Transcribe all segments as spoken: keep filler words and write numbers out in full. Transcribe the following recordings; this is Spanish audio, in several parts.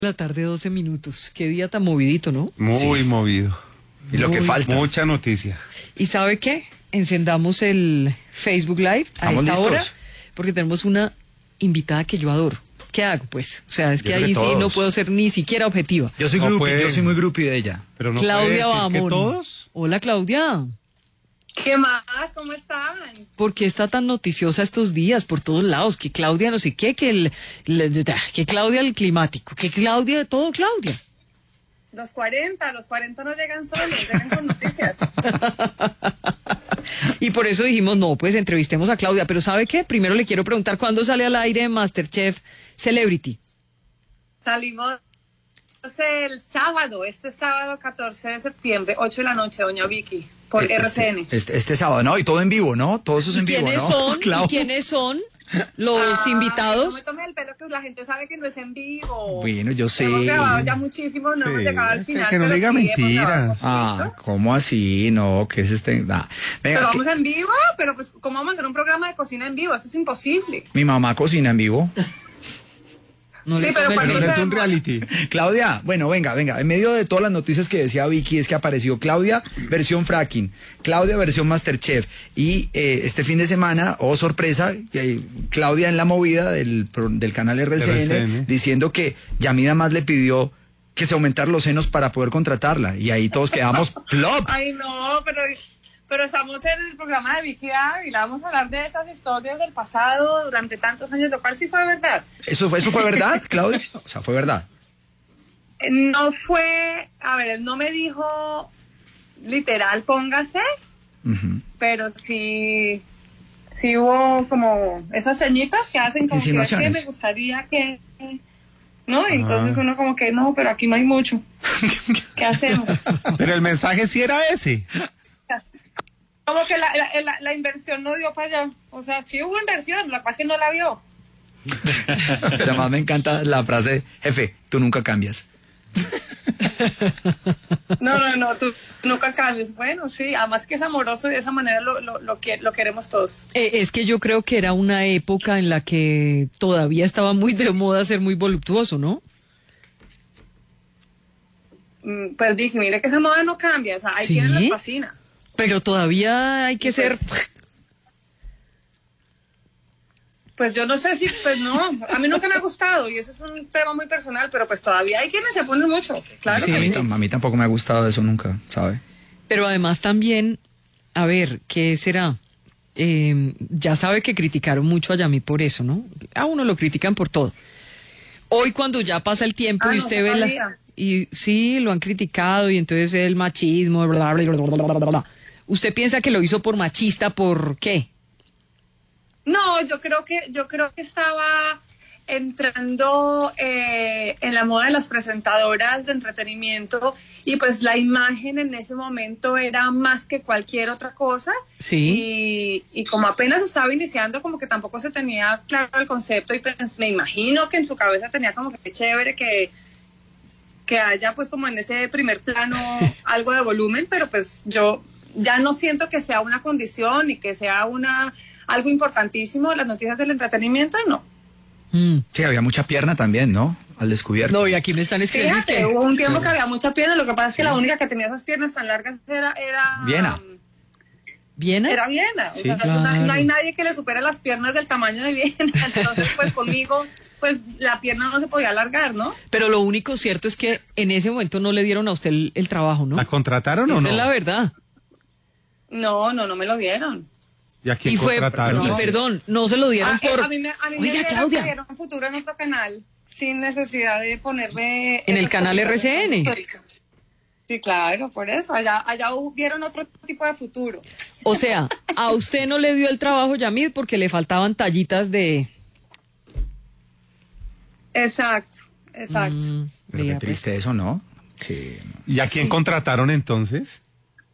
La tarde, doce minutos. Qué día tan movidito, ¿no? Muy sí. movido. Y lo Muy que falta. Mucha noticia. ¿Y sabe qué? Encendamos el Facebook Live a esta listos? hora, porque tenemos una invitada que yo adoro. ¿Qué hago, pues? O sea, es que Yo creo ahí que sí todos. no puedo ser ni siquiera objetiva. Yo soy No grupi, puede. yo soy muy grupi de ella. Pero no Claudia puede decir Bahamón. que todos. Hola, Claudia. ¿Qué más? ¿Cómo están? ¿Por qué está tan noticiosa estos días por todos lados? Que Claudia no sé qué, que, el, el- que Claudia el climático, que Claudia, todo Claudia. Los cuarenta, los cuarenta no llegan solos, llegan con noticias. Y por eso dijimos, no, pues entrevistemos a Claudia. Pero ¿sabe qué? Primero le quiero preguntar, ¿cuándo sale al aire MasterChef Celebrity? Salimos el sábado, este sábado catorce de septiembre, ocho de la noche, doña Vicky, por Este- R C N. Este, este sábado, ¿no? Y todo en vivo, ¿no? Todo eso es ¿Y en vivo, quiénes ¿no? son? Clau. ¿Y quiénes son los Ah, No invitados? me tome el pelo que la gente sabe que no es en vivo. Bueno, yo sé. Hemos grabado ya muchísimo, no Sí, hemos llegado al que- final. que no pero diga sí hemos mentiras. grabado, Ah, ¿listo? ¿cómo así? No, que es este... nah. Venga, Pero que- vamos en vivo, pero pues, ¿cómo vamos a hacer un programa de cocina en vivo? Eso es imposible. mi mamá cocina en vivo. No Sí, le pero tome el cuando Pero pelo. no es se un demora. reality. Claudia, bueno, venga, venga. En medio de todas las noticias que decía Vicky, es que apareció Claudia versión fracking, Claudia versión Masterchef. Y eh, este fin de semana, oh sorpresa, eh, Claudia en la movida del, pro- del canal R C N, R C N. diciendo que Yamida más le pidió que se aumentaran los senos para poder contratarla. Y ahí todos quedamos plop. Ay, no, pero, pero estamos en el programa de Vicky Ávila, vamos a hablar de esas historias del pasado durante tantos años, lo cual sí fue verdad. ¿Eso fue, eso fue verdad, Claudia? O sea, fue verdad. Eh, No fue, a ver, él no me dijo literal, póngase, Ujú. pero sí, sí hubo como esas señitas que hacen como que, "Es que Insinuaciones. me gustaría que... ¿No? Y entonces uno como que, no, pero aquí no hay mucho. ¿Qué hacemos? Pero el mensaje sí era ese. Como que la, la, la, la inversión no dio para allá. O sea, sí hubo inversión, la cual es que no la vio. Pero además me encanta la frase, jefe, tú nunca cambias. No, no, no, tú nunca cambies. Bueno, sí, además que es amoroso y de esa manera lo, lo, lo, que- lo queremos todos. Eh, es que yo creo que era una época en la que todavía estaba muy de moda ser muy voluptuoso, ¿no? Mm, Pues dije, mire que esa moda no cambia, o sea, hay ¿Sí? quienes les fascina. Pero todavía hay que ser... Pues, Pues yo no sé si, pues no, a mí nunca me ha gustado y eso es un tema muy personal, pero pues todavía hay quienes se ponen mucho, claro Sí. A que mí, sí. tam- a mí tampoco me ha gustado eso nunca, ¿sabe? Pero además también, a ver, ¿qué será? Eh, ya sabe que criticaron mucho a Yamid por eso, ¿no? A uno lo critican por todo. Hoy cuando ya pasa el tiempo Ah, y no usted ve la... sabía. Y sí, lo han criticado y entonces el machismo, bla, bla, bla, bla, bla, bla, bla. ¿Usted piensa que lo hizo por machista, por qué? No, yo creo que, yo creo que estaba entrando eh, en la moda de las presentadoras de entretenimiento y pues la imagen en ese momento era más que cualquier otra cosa. Sí. Y, y como apenas estaba iniciando, como que tampoco se tenía claro el concepto y pues, me imagino que en su cabeza tenía como que chévere que, que haya pues como en ese primer plano algo de volumen, pero pues yo ya no siento que sea una condición y que sea una algo importantísimo las noticias del entretenimiento, no. Mm. Sí, había mucha pierna también, ¿no? Al descubierto. No, y aquí me están escribiendo es Fíjate, que... hubo un tiempo que había mucha pierna, lo que pasa es que la única que tenía esas piernas tan largas era... era Viena. um, ¿Viena? Era Viena, o Sí, sea, es claro. una- no hay nadie que le supere las piernas del tamaño de Viena, entonces pues conmigo, pues la pierna no se podía alargar, ¿no? Pero lo único cierto es que en ese momento no le dieron a usted el, el trabajo, ¿no? ¿La contrataron o Esa no? es la verdad. No, no, no me lo dieron. ¿Y a quién Y fue, contrataron? y perdón, no se lo dieron Ah, eh, por... a mí me, a mí me Oiga, dieron, Claudia, me dieron un futuro en otro canal, sin necesidad de ponerme... En el esas canal cositas R C N. históricas. Sí, claro, por eso, allá, allá vieron otro tipo de futuro. o sea, a usted no le dio el trabajo, Yamid, porque le faltaban tallitas de... Exacto, exacto. Mm, Pero vea, qué pues. triste eso, ¿no? Sí. ¿Y a quién Sí. contrataron entonces?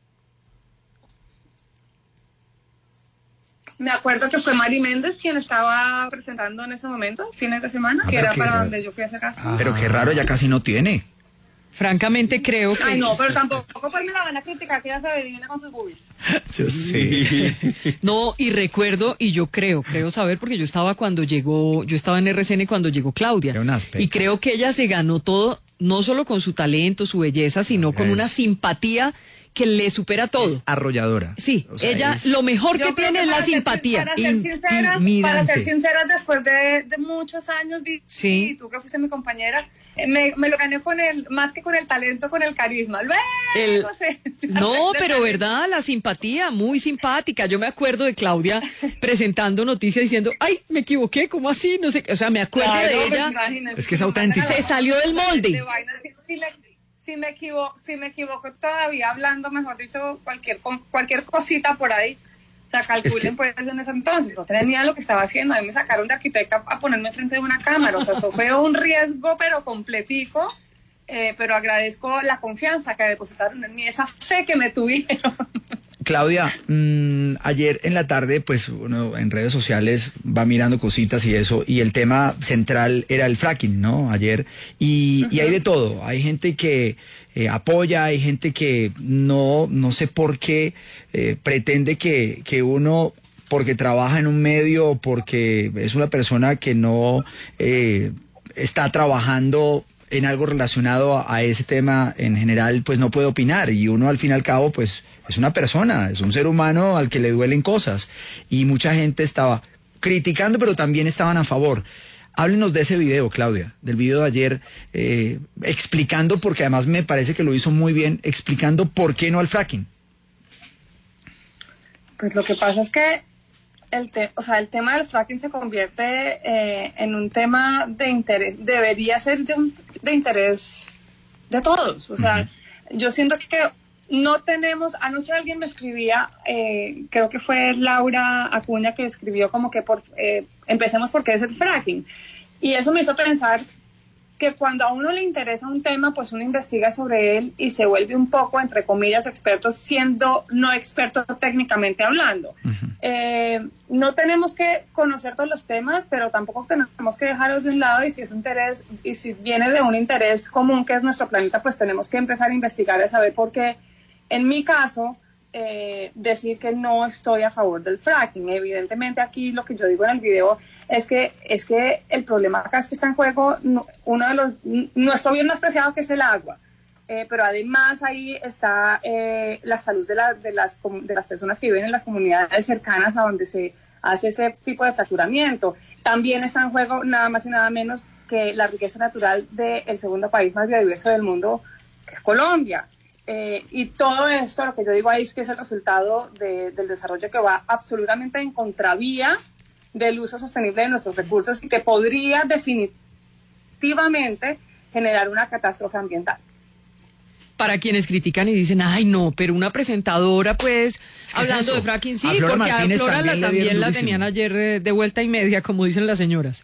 Me acuerdo que fue Mari Méndez quien estaba presentando en ese momento, fines de semana, Ah, que pero era qué para raro. donde yo fui a hacer casting. Ah. Pero qué raro, ya casi no tiene. Francamente creo que... Ay, no, pero tampoco pues me la van a criticar que ella se ve divina con sus boobies. Yo sé. No, y recuerdo, y yo creo, creo saber, porque yo estaba cuando llegó, yo estaba en R C N cuando llegó Claudia. Era unas pecas. Y creo que ella se ganó todo, no solo con su talento, su belleza, sino con Es- una simpatía que le supera todo. Es arrolladora. Sí, O sea, ella es- lo mejor Yo que creo tiene es la para ser- simpatía. Para ser, sinceras, para Intimidante. ser sinceras, después de, de muchos años, Vicky, Sí. y tú que fuiste mi compañera, eh, me, me lo gané con el, más que con el talento, con el carisma. Luego El- se- se No, hace- pero verdad, la simpatía, muy simpática. Yo me acuerdo de Claudia presentando noticias diciendo, ay, me equivoqué, ¿cómo así? No sé, qué. O sea, me acuerdo Claro, de pues, ella. imagínate, Es que es si me mandan auténtica. a la- Se salió del molde. de vaina, si, si me, si me equivoco, si me equivoco todavía hablando, mejor dicho, cualquier con- cualquier cosita por ahí. O sea, calculen pues en ese entonces, no tenía ni idea de lo que estaba haciendo. A mí me sacaron de arquitecta a ponerme enfrente de una cámara. O sea, eso fue un riesgo, pero completico. Eh, pero agradezco la confianza que depositaron en mí, esa fe que me tuvieron. Claudia, mmm, ayer en la tarde, pues uno en redes sociales va mirando cositas y eso, y el tema central era el fracking, ¿no? Ayer, y, uh-huh. y hay de todo. Hay gente que eh, apoya, hay gente que no, no sé por qué eh, pretende que, que uno, porque trabaja en un medio, porque es una persona que no eh, está trabajando en algo relacionado a, a ese tema en general, pues no puede opinar, y uno al fin y al cabo, pues es una persona, es un ser humano al que le duelen cosas, y mucha gente estaba criticando, pero también estaban a favor. Háblenos de ese video, Claudia, del video de ayer, eh, explicando, porque además me parece que lo hizo muy bien, explicando por qué no al fracking. Pues lo que pasa es que el, te, o sea, el tema del fracking se convierte eh, en un tema de interés, debería ser de, un, de interés de todos. O sea, uh-huh. yo siento que no tenemos, anoche alguien me escribía, eh, creo que fue Laura Acuña que escribió como que por, eh, empecemos porque es el fracking. Y eso me hizo pensar que cuando a uno le interesa un tema, pues uno investiga sobre él y se vuelve un poco, entre comillas, experto, siendo no experto técnicamente hablando. Uh-huh. Eh, no tenemos que conocer todos los temas, pero tampoco tenemos que dejarlos de un lado, y si es un interés, y si viene de un interés común que es nuestro planeta, pues tenemos que empezar a investigar y saber por qué. En mi caso, eh, decir que no estoy a favor del fracking. Evidentemente aquí lo que yo digo en el video es que es que el problema acá es que está en juego uno de los, nuestro bien más preciado, que es el agua. Eh, pero además ahí está eh, la salud de, la, de, las, de las personas que viven en las comunidades cercanas a donde se hace ese tipo de fracturamiento. También está en juego nada más y nada menos que la riqueza natural del segundo país más biodiverso del mundo, que es Colombia. Eh, y todo esto, lo que yo digo ahí es que es el resultado de, del desarrollo que va absolutamente en contravía del uso sostenible de nuestros recursos y que podría definitivamente generar una catástrofe ambiental. Para quienes critican y dicen, ay no, pero una presentadora pues, es que hablando de fracking, sí, a porque Martínez a Flora también, la, también la tenían ayer de, de vuelta y media, como dicen las señoras.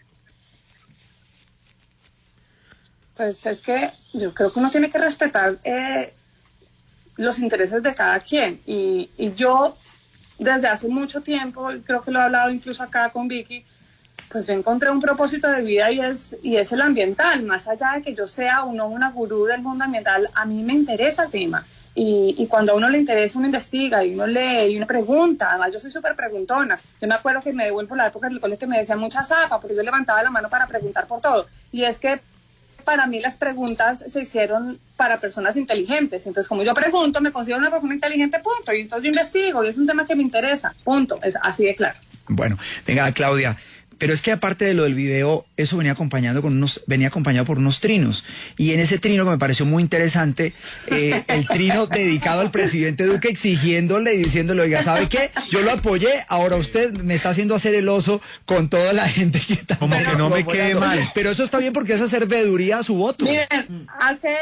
Pues es que yo creo que uno tiene que respetar eh, los intereses de cada quien. Y, y yo, desde hace mucho tiempo, creo que lo he hablado incluso acá con Vicky, pues yo encontré un propósito de vida y es, y es el ambiental. Más allá de que yo sea o no una gurú del mundo ambiental, a mí me interesa el tema. Y, y cuando a uno le interesa, uno investiga y uno lee y uno pregunta. Además, yo soy súper preguntona. Yo me acuerdo que me devuelvo la época del colegio que me decía mucha zapa, porque yo levantaba la mano para preguntar por todo. Y es que para mí las preguntas se hicieron para personas inteligentes. Entonces, como yo pregunto, me considero una persona inteligente, punto. Y entonces yo investigo y es un tema que me interesa, punto. Es así de claro. Bueno, venga, Claudia. Pero es que aparte de lo del video, eso venía acompañado con unos, venía acompañado por unos trinos. Y en ese trino que me pareció muy interesante, eh, el trino dedicado al presidente Duque, exigiéndole y diciéndole, oiga, ¿sabe qué? Yo lo apoyé, ahora usted me está haciendo hacer el oso con toda la gente que está... Como que no me quede mal. Pero eso está bien porque es hacer veeduría a su voto. Miren, hace...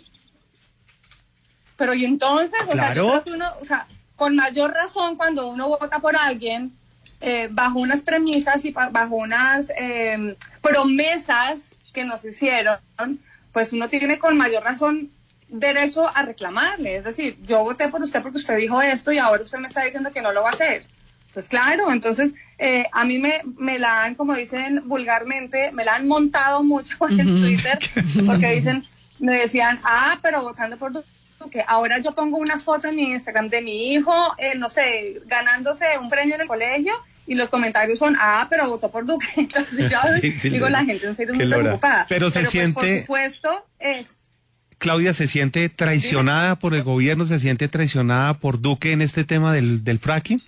Pero y entonces, o claro. sea, yo creo que uno, o sea, con mayor razón cuando uno vota por alguien... Eh, bajo unas premisas y bajo unas eh, promesas que nos hicieron, pues uno tiene con mayor razón derecho a reclamarle. Es decir, yo voté por usted porque usted dijo esto y ahora usted me está diciendo que no lo va a hacer. Pues claro, entonces eh, a mí me, me la han, como dicen vulgarmente, me la han montado mucho en Twitter, porque dicen, me decían, ah, pero votando por Duque. Ahora yo pongo una foto en mi Instagram de mi hijo, eh, no sé, ganándose un premio en el colegio, y los comentarios son, ah, pero votó por Duque. Entonces yo Sí, sí, digo, le- la gente en serio es qué muy lora. preocupada. Pero se pues, siente- por supuesto, es... Claudia, ¿se siente traicionada por el gobierno? ¿Se siente traicionada por Duque en este tema del, del fracking?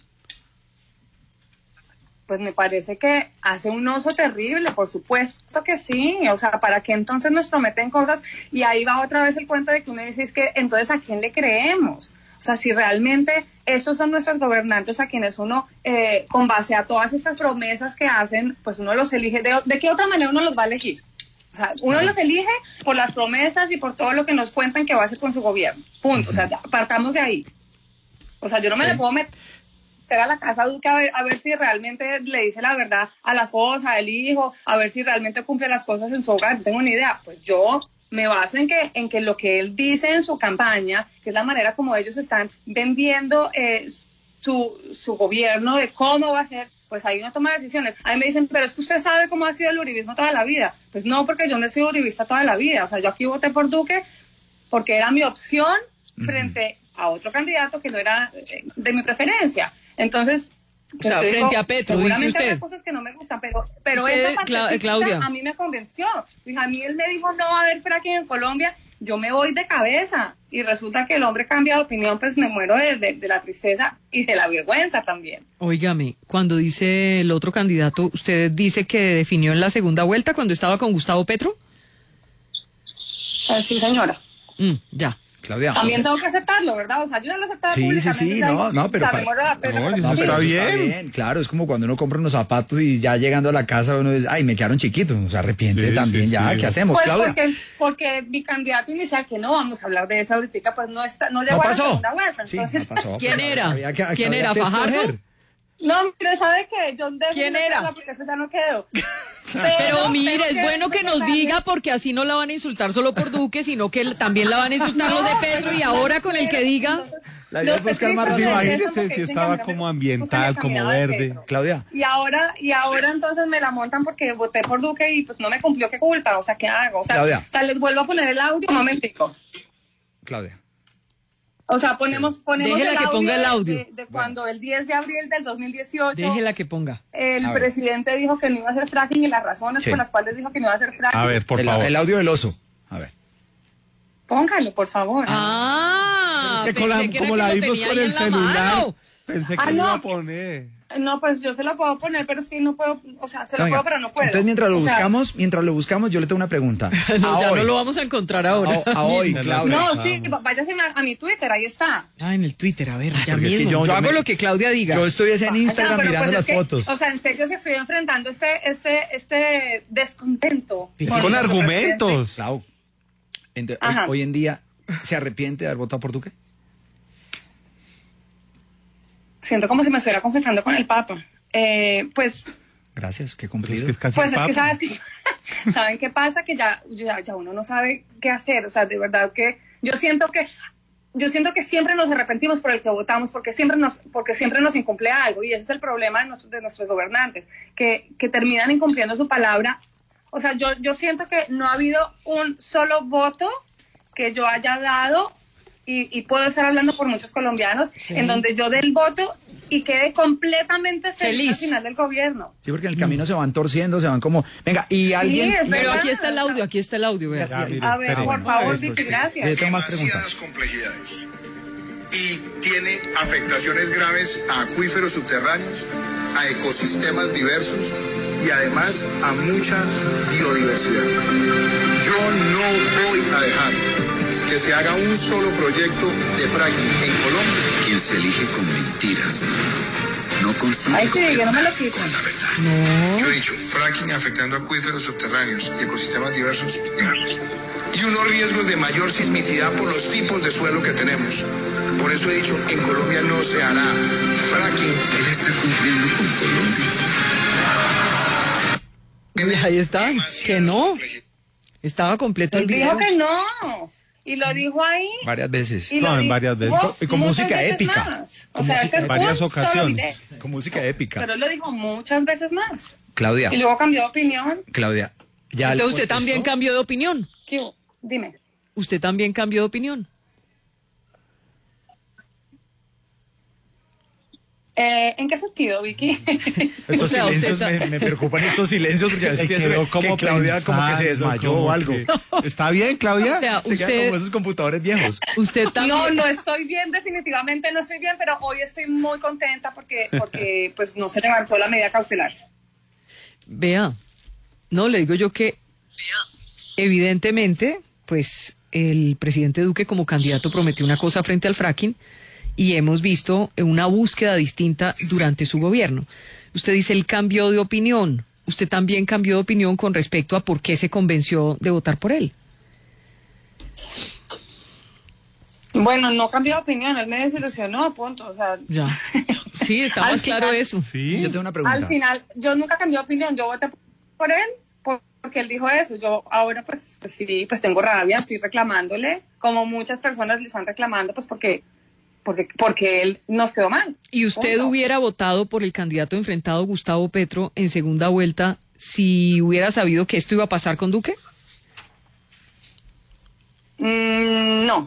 Pues me parece que hace un oso terrible, por supuesto que sí. O sea, ¿para qué entonces nos prometen cosas? Y ahí va otra vez el cuento de que uno dice, es que entonces ¿a quién le creemos? O sea, si realmente esos son nuestros gobernantes a quienes uno, eh, con base a todas estas promesas que hacen, pues uno los elige. ¿De, de qué otra manera uno los va a elegir? O sea, uno los elige por las promesas y por todo lo que nos cuentan que va a hacer con su gobierno. Punto. O sea, ya, partamos de ahí. O sea, yo no me Sí. le puedo meter a la casa a Duque a ver, a ver si realmente le dice la verdad a la esposa, al hijo, a ver si realmente cumple las cosas en su hogar. No tengo ni idea. Pues yo me baso en que, en que lo que él dice en su campaña, que es la manera como ellos están vendiendo eh, su, su gobierno, de cómo va a ser, pues ahí uno toma decisiones. A mí me dicen, pero es que usted sabe cómo ha sido el uribismo toda la vida. Pues no, porque yo no he sido uribista toda la vida. O sea, yo aquí voté por Duque porque era mi opción frente a otro candidato que no era eh, de mi preferencia. Entonces, O sea, pues yo frente a Petro, seguramente dice usted. habrá cosas que no me gustan, pero, pero Usted, esa Cla- parte Claudia. a mí me convenció. Dije, a mí él me dijo, no va a haber fracking en Colombia, yo me voy de cabeza. Y resulta que el hombre cambia de opinión, pues me muero de, de, de la tristeza y de la vergüenza también. Óigame, cuando dice el otro candidato, ¿usted dice que definió en la segunda vuelta cuando estaba con Gustavo Petro? Eh, sí, señora. Mm, ya. Claudia. También tengo que aceptarlo, ¿verdad? O sea, yo ya lo aceptaba Sí, sí, públicamente. sí, ya no, digo, no, pero o sea, para- me muero de la pena, No, pero- yo- No, pero Está eso bien. Claro, es como cuando uno compra unos zapatos y ya llegando a la casa uno dice, ay, me quedaron chiquitos, se arrepiente Sí, también sí, ya, sí. ¿qué hacemos, Pues Claudia? porque, porque mi candidato inicial, que no vamos a hablar de eso ahorita, pues no está, no llegó No a la pasó. segunda vuelta. Sí, Entonces, no pasó. ¿Quién pues, era? había que- ¿Quién había era? que ¿Fajardo? escoger. no, mire, ¿sabe qué? Yo debo ¿Quién no era? hacerla porque eso ya no quedó. Pero mire, tengo es bueno que nos contarle- diga porque así no la van a insultar solo por Duque, sino que también la van a insultar los de Petro y ahora con el que diga... La idea es buscar más Pues razones. imagínese si estaba como ambiental, como verde. Claudia. Y ahora, y ahora entonces me la montan porque voté por Duque y pues no me cumplió, ¿qué culpa? O sea, ¿qué hago? O sea, Claudia. o sea, les vuelvo a poner el audio un momentico. Claudia. O sea, ponemos, ponemos Déjela el que audio ponga el de- audio. De, de cuando el diez de abril del dos mil dieciocho Déjela que ponga. el A ver. presidente dijo que no iba a hacer fracking y las razones Sí. por las cuales dijo que no iba a hacer fracking. A ver, por el, favor. el audio del oso. A ver. Póngalo, por favor. Ah, Que con la- pensé que era como que la lo vimos tenía con ahí el en la celular, mano. pensé que Ah, lo iba no. a poner. No, pues yo se lo puedo poner, pero es que no puedo, o sea, se lo Venga, puedo, pero no puedo. Entonces, mientras lo O sea, buscamos, mientras lo buscamos, yo le tengo una pregunta. No, A ya hoy. no lo vamos a encontrar ahora. A, a hoy, mismo. Claudia. No, sí, váyase a, a mi Twitter, ahí está. Ah, en el Twitter, a ver, ya Porque es que mismo. yo- yo yo hago me- lo que Claudia diga. Yo estoy en Instagram O sea, pero mirando pues las es que, fotos. O sea, en serio, si estoy enfrentando este, este, este descontento. Es Es con nuestro argumentos. Clau, ent- Ajá. hoy, hoy en día, ¿se arrepiente de haber votado por Duque? Siento como si me estuviera confesando con el Papa. Eh, pues, Gracias, qué Pero es cumplido. que es casi pues el es que Papa. sabes que, ¿saben qué pasa? Que ya, ya, ya uno no sabe qué hacer. O sea, de verdad que yo siento que, yo siento que siempre nos arrepentimos por el que votamos, porque siempre nos, porque siempre nos incumple algo. Y ese es el problema de nuestros, de nuestros gobernantes, que, que terminan incumpliendo su palabra. O sea, yo, yo siento que no ha habido un solo voto que yo haya dado, y, y puedo estar hablando por muchos colombianos, Sí. en donde yo dé el voto y quede completamente feliz, Feliz. al final del gobierno. Sí, porque en el camino se van torciendo, se van como... Venga, y alguien... es y- Pero verdad. aquí está el audio, aquí está el audio, vea. Ya, mire, A ver, espere. por favor, Esto, Vicky, sí. gracias. Yo tengo más demasiadas preguntas. complejidades y tiene afectaciones graves a acuíferos subterráneos, a ecosistemas diversos y además a mucha biodiversidad. Yo no voy a dejar que se haga un solo proyecto de fracking en Colombia. Quien se elige con mentiras no consigue Ay, sí, yo no me lo gobernar quito. con la verdad. Yo he dicho, fracking afectando acuíferos subterráneos y ecosistemas diversos. ya. Y unos riesgos de mayor sismicidad por los tipos de suelo que tenemos. Por eso he dicho, en Colombia no se hará fracking. Él está cumpliendo con Colombia. Y ahí está. Que no. Estaba completo el Él video. dijo que no. Y lo dijo ahí. Varias veces. Y No, lo en dijo varias veces. Y con muchas música veces épica. más. O Con sea, música- es el en varias punto, solo ocasiones. diré. Con música épica. Pero él lo dijo muchas veces más. Claudia, Y luego cambió de opinión. Claudia, ya le Entonces usted contestó. también cambió de opinión. ¿Qué hubo? Dime. ¿usted también cambió de opinión? Eh, ¿En qué sentido, Vicky? Estos O sea, silencios, usted me, me preocupan estos silencios porque a veces Se pienso quedó que, como que Claudia como que se pensando, desmayó como o algo. que- ¿Está bien, Claudia? O sea, Se queda usted, como esos computadores viejos. usted también... No, no estoy bien, definitivamente no estoy bien, pero hoy estoy muy contenta porque, porque pues no se levantó la medida cautelar. Vea, no, le digo yo que evidentemente, pues el presidente Duque como candidato prometió una cosa frente al fracking y hemos visto una búsqueda distinta durante su gobierno. Usted dice, él cambió de opinión. ¿Usted también cambió de opinión con respecto a por qué se convenció de votar por él? Bueno, no cambió de opinión, él me desilusionó, punto. O sea, Ya. Sí, está Al más claro final- eso. Sí. Yo tengo una pregunta. al final, yo nunca cambié de opinión, yo voté por él por- porque él dijo eso. Yo ahora pues, pues sí, pues tengo rabia, estoy reclamándole, como muchas personas le están reclamando, pues porque, porque, porque él nos quedó mal. ¿Y usted Punto. hubiera votado por el candidato enfrentado Gustavo Petro en segunda vuelta si hubiera sabido que esto iba a pasar con Duque? Mm, no.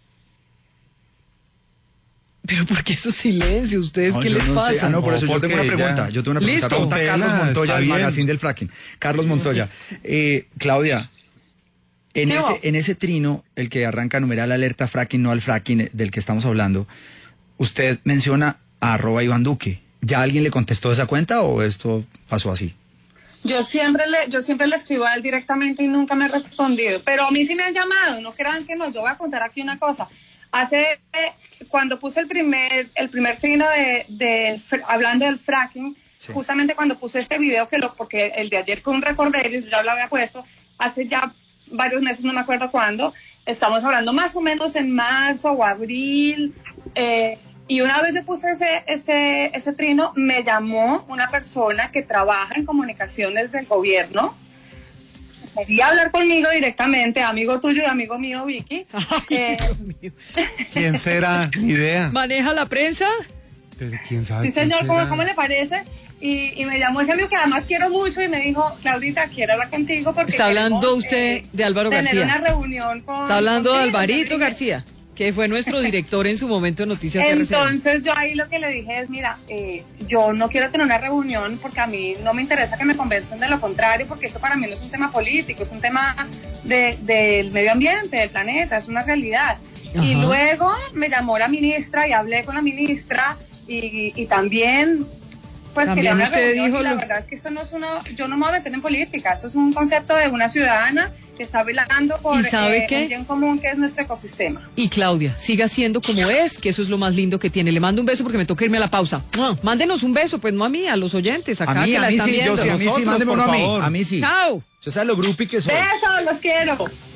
Pero ¿por qué esos silencios? ¿Ustedes No, qué yo les no sé. pasa? Ah, no, por No, eso yo tengo una porque pregunta. ya- Yo tengo una pregunta. Listo. Pregunta a Carlos Tela, Montoya está del bien. magazine del fracking. Carlos Montoya. Eh, Claudia, en ¿Qué ese, hubo? en ese trino, el que arranca numeral alerta fracking, no al fracking eh, del que estamos hablando, usted menciona a arroba Iván Duque. ¿Ya alguien le contestó esa cuenta o esto pasó así? Yo siempre le, yo siempre le escribo a él directamente y nunca me ha respondido. Pero a mí sí me han llamado, no crean que no. Yo voy a contar aquí una cosa. Hace, eh, cuando puse el primer, el primer trino de, de, fr- hablando del fracking, Sí. justamente cuando puse este video, que lo, porque el de ayer fue un recorderio, yo ya lo había puesto, hace ya varios meses, no me acuerdo cuándo, estamos hablando más o menos en marzo o abril, eh, y una vez le puse ese, ese, ese trino, me llamó una persona que trabaja en comunicaciones del gobierno, quería hablar conmigo directamente, amigo tuyo y amigo mío, Vicky. Eh, ¿Quién será? Ni idea. ¿Maneja la prensa? Pero quién sabe. sí, quién señor, ¿cómo, será. cómo le parece? Y, y me llamó ese amigo que además quiero mucho y me dijo, Claudita, quiero hablar contigo porque Está hablando queremos, usted de Álvaro tener García. una reunión con... Está hablando de contigo". Alvarito Yo le dije- García, que fue nuestro director en su momento de Noticias R C N. Entonces yo ahí lo que le dije es, mira, eh, yo no quiero tener una reunión porque a mí no me interesa que me convenzan de lo contrario, porque esto para mí no es un tema político, es un tema de, del medio ambiente, del planeta, es una realidad. Y Ajá. luego me llamó la ministra y hablé con la ministra y, y también... Pues También quería una usted reunión dijo y la lo- verdad es que esto no es una, yo no me voy a meter en política, esto es un concepto de una ciudadana que está velando por ¿Y sabe eh, qué? un bien común que es nuestro ecosistema. Y Claudia, siga siendo como es, que eso es lo más lindo que tiene. Le mando un beso porque me toca irme a la pausa. ¡Mua! Mándenos un beso, pues no a mí, a los oyentes acá A mí, que a la mí están sí, yo viendo. sí, a mí sí, Nosotros, mándeme por uno a mí. favor. A mí sí. Chao. Yo sé lo grupi que soy. Besos, los quiero.